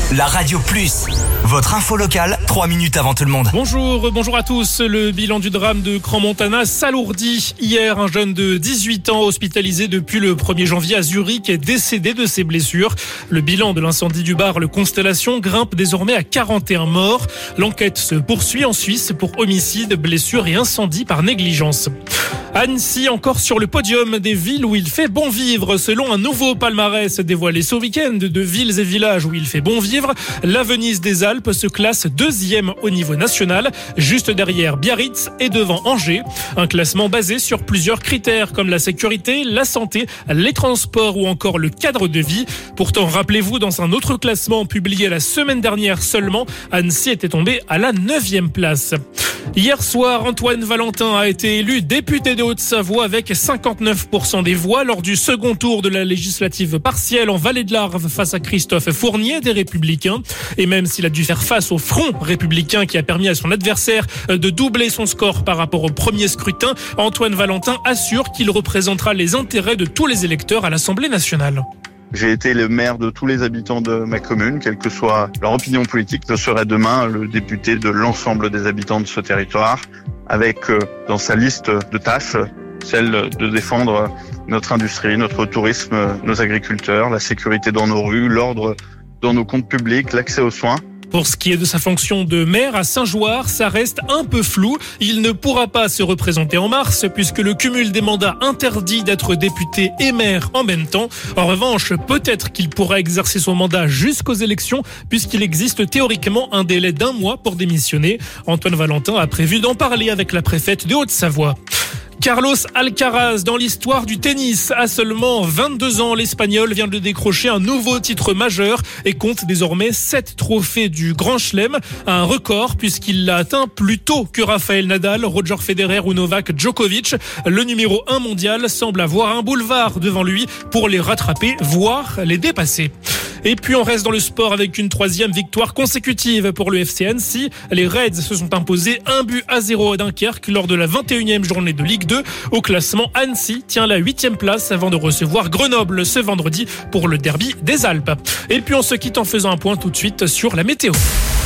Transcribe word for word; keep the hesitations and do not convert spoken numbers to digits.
La Radio Plus, votre info locale, trois minutes avant tout le monde. Bonjour, bonjour à tous. Le bilan du drame de Crans-Montana s'alourdit. Hier, un jeune de dix-huit ans hospitalisé depuis le premier janvier à Zurich est décédé de ses blessures. Le bilan de l'incendie du bar Le Constellation grimpe désormais à quarante et un morts. L'enquête se poursuit en Suisse pour homicide, blessures et incendie par négligence. Annecy encore sur le podium des villes où il fait bon vivre. Selon un nouveau palmarès dévoilé ce week-end de villes et villages où il fait bon vivre, la Venise des Alpes se classe deuxième au niveau national, juste derrière Biarritz et devant Angers. Un classement basé sur plusieurs critères comme la sécurité, la santé, les transports ou encore le cadre de vie. Pourtant, rappelez-vous, dans un autre classement publié la semaine dernière seulement, Annecy était tombé à la neuvième place. Hier soir, Antoine Valentin a été élu député de Haute-Savoie avec cinquante-neuf pour cent des voix lors du second tour de la législative partielle en Vallée de l'Arve face à Christophe Fournier des Républicains. Et même s'il a dû faire face au front républicain qui a permis à son adversaire de doubler son score par rapport au premier scrutin, Antoine Valentin assure qu'il représentera les intérêts de tous les électeurs à l'Assemblée nationale. J'ai été le maire de tous les habitants de ma commune, quelle que soit leur opinion politique. Je serai demain le député de l'ensemble des habitants de ce territoire, avec euh, dans sa liste de tâches celle de défendre notre industrie, notre tourisme, nos agriculteurs, la sécurité dans nos rues, l'ordre dans nos comptes publics, l'accès aux soins. Pour ce qui est de sa fonction de maire à Saint-Jouard, ça reste un peu flou. Il ne pourra pas se représenter en mars puisque le cumul des mandats interdit d'être député et maire en même temps. En revanche, peut-être qu'il pourra exercer son mandat jusqu'aux élections puisqu'il existe théoriquement un délai d'un mois pour démissionner. Antoine Valentin a prévu d'en parler avec la préfète de Haute-Savoie. Carlos Alcaraz dans l'histoire du tennis. À seulement vingt-deux ans, l'Espagnol vient de décrocher un nouveau titre majeur et compte désormais sept trophées du Grand Chelem. Un record puisqu'il l'a atteint plus tôt que Rafael Nadal, Roger Federer ou Novak Djokovic. Le numéro un mondial semble avoir un boulevard devant lui pour les rattraper, voire les dépasser. Et puis on reste dans le sport avec une troisième victoire consécutive pour le F C Annecy. Les Reds se sont imposés un but à zéro à Dunkerque lors de la vingt et unième journée de Ligue deux. Au classement, Annecy tient la huitième place avant de recevoir Grenoble ce vendredi pour le derby des Alpes. Et puis on se quitte en faisant un point tout de suite sur la météo.